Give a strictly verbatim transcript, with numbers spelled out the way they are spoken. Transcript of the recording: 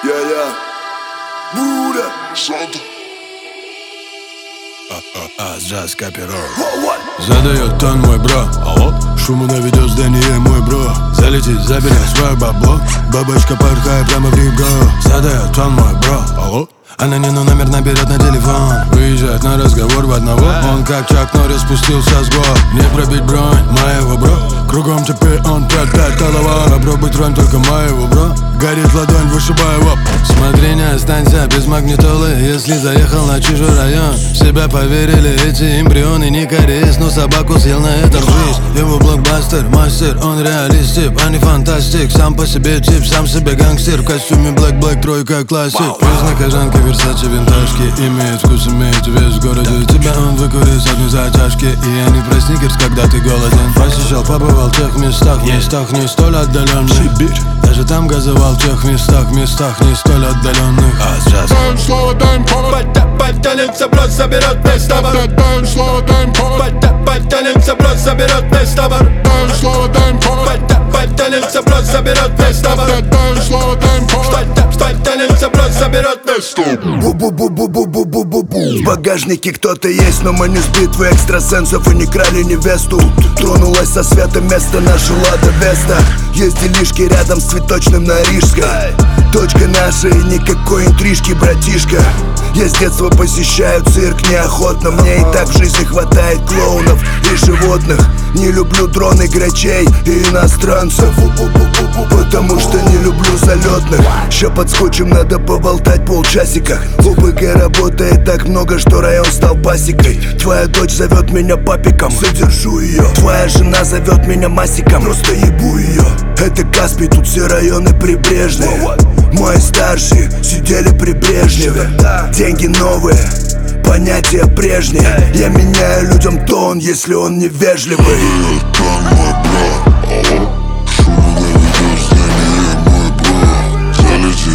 Я-я Буда Санта А, джаз копиров задает тон мой бро. Алло? Шуму на видеоздание мой бро. Залетит, забери свое бабло. Бабочка порхает прямо в ребро. Задает тон мой бро. Алло? Анонину номер наберет на телефон. Выезжает на разговор в одного. Он как Чак Норрис спустился с гор. Не пробить бронь моего бро. Кругом теперь он пять-пять голова. Попробуй тронь только моего бро. Горит ладонь, вышибай его. Смотри, не останься без магнитолы. Если заехал на чужой район. В себя поверили эти эмбрионы. Не корейс, но собаку съел на этом жизнь. Его блокбастер, мастер, он реалист тип, а не фантастик. Сам по себе тип, сам себе гангстер. В костюме Black Black, тройка классик. Поздно кожанка, Версаче, винтажки. Имеет вкус, имеет вес в городе. Тебя он выкурит с одной затяжки. И я не про сникерс, когда ты голоден. Посещал, побывал в тех местах, местах не столь отдаленных. Сибирь. Даже там газовал в тех местах, местах не столь отдаленных. А сейчас дай им слово, дай им повод. Подтянемся, просто берет весь товар. Дай им слово, дай им повод. Подтянемся, просто берет весь товар. Дай им слово, дай им повод. Подтянемся, просто берет весь товар. Дай им слово, дай им повод. Подтянемся, просто берет весь товар. Бу-бу-бу-бу-бу-бу-бу-бу. В багажнике кто-то есть, но мы не с битвы экстрасенсов и не крали невесту. Тронулась со света место наша Лада Веста. Есть делишки рядом с цветочным на Рижской. Точка наша и никакой интрижки, братишка. Я с детства посещаю цирк неохотно. Мне и так в жизни хватает клоунов и животных. Не люблю дроны, грачей и иностранцев, потому что не люблю залетных. Ща подскочим, надо поболтать полчасика. В ОПГ работает так много, что район стал пасекой. Твоя дочь зовет меня папиком, задержу ее. Твоя жена зовет меня масиком, просто ебу ее. Это Каспий, тут все районы прибрежные. Мои старшие сидели при Брежневе. Деньги новые, понятия прежние. Я меняю людям тон, если он невежливый. Тон мой бро. Алло? Шуму на видеознание мой бро. Залети,